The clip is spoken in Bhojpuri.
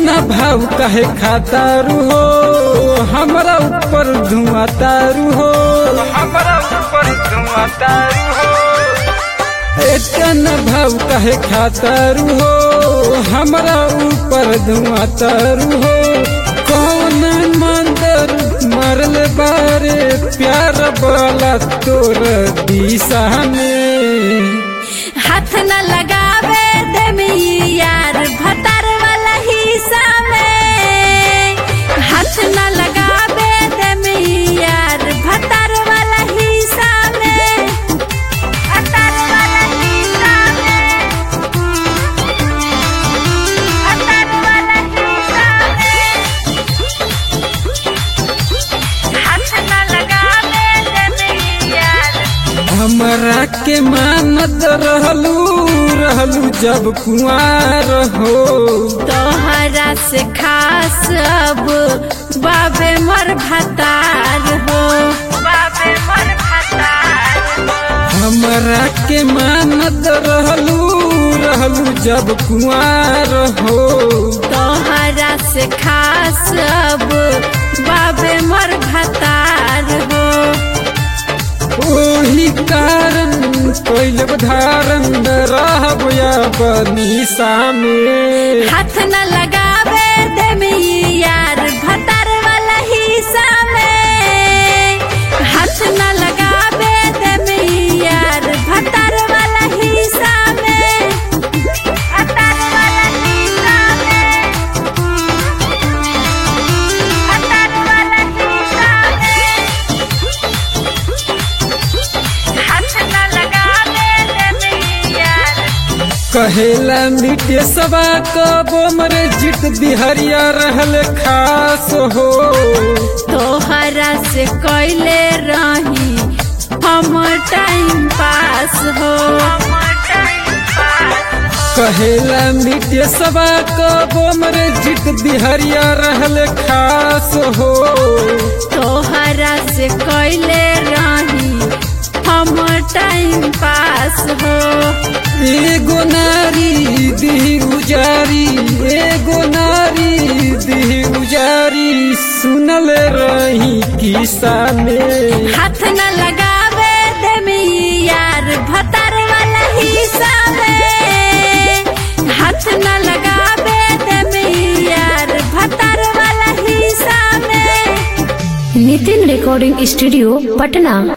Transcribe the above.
इतना भाव काहे खातारू हो, हमरा ऊपर धुआं तारू हो, हमरा ऊपर धुआं तारू हो। इतना भाव काहे खातारू हो, हमरा ऊपर धुआं तारू हो। कौन मंदिर मरल बारे प्यार वाला तोर दिशा में, हाथ न लगावे देमी यार भतार वाला हिस्सा में, हाथ न लगावे देमी यार भतार वाला हिस्सा में, भतार वाला हिस्सा में, भतार वाला हिस्सा में, हाथ न लगावे देमी यार। हमरा के मानत रहलू जब कुआर हो, तोहरा से खास अब बाबे मर भतार हो, बाबे मर भतार हो। हमरा के मानत रहलू जब कुआर हो, तोहरा से खास अब बाबे मर भतार हो। ओही कारण कोइल धारण रहब बनीसा में, हाथ न लगावे देमी यार भतार वाला हिस्सा में, हाथ न लगावे देमी यार भतार वाला हिस्सा में, भतार वाला हिस्सा में, भतार वाला हिस्सा में, हाथ न लगावे देमी यार। कहेला मिटे सबा कबो मरे जित बिहरिया रहल खास हो, तोहरा से कैले रही हम टाइम पास हो, कहेला मिटे सबा कबो मरे जित बिहरिया रहल खास हो। तोहरा से कैले रही हम टाइम पास हो। एगो नारी दी उजारी, एगो नारी दी उजारी, सुनल रही किस्सा में, हाथ न लगावे देमी यार भतार वाला हिस्सा में, हाथ न लगावे देमी यार भतार वाला हिस्सा में। Nitin recording studio Patna.